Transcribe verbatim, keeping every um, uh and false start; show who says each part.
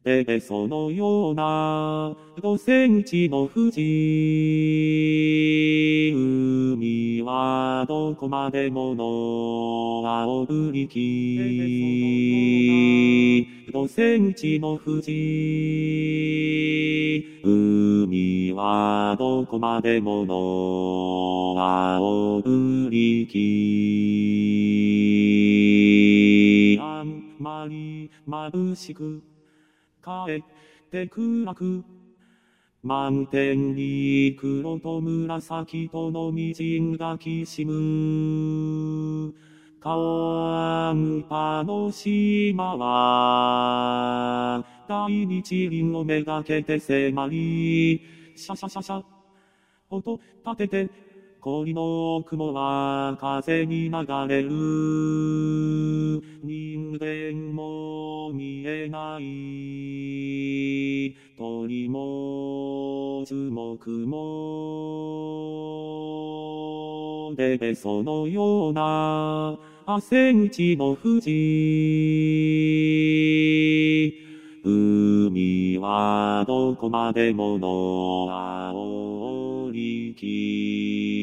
Speaker 1: でべそのようなごセンチの富士。海はどこまでもの青ぶりき。ごセンチの富士。海はどこまでもの青ぶりき。あんまり眩しく帰って暗く満天に黒と紫との滲がきしむ寒波の島は大日輪をめがけて迫りシャシャシャシャ音立てて氷の雲は風に流れる人間も見えない鳥も樹木もでべそのようなセンチの富士。海はどこまでもの青りき